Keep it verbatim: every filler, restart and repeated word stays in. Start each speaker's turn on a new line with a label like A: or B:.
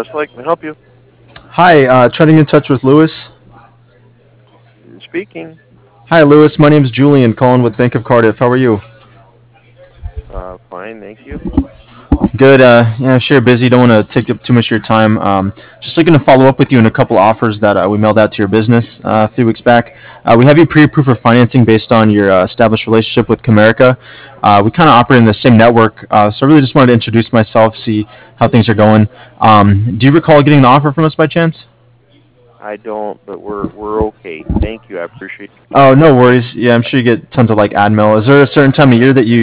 A: Westlake, can I help you?
B: Hi, uh, trying to get in touch with Lewis.
A: Speaking.
B: Hi, Lewis. My name's Julian, calling with Bank of Cardiff. How are you?
A: Uh, fine, thank you.
B: Good. Uh, yeah, sure. Busy. Don't want to take up too much of your time. Um, just looking to follow up with you on a couple offers that uh, we mailed out to your business uh, a few weeks back. Uh, we have you pre-approved for financing based on your uh, established relationship with Comerica. Uh, we kind of operate in the same network, uh, so I really just wanted to introduce myself, see how things are going. Um, do you recall getting the offer from us by chance?
A: I don't, but we're we're okay. Thank you. I appreciate you.
B: Oh, no worries. Yeah, I'm sure you get tons of like ad mail. Is there a certain time of year that you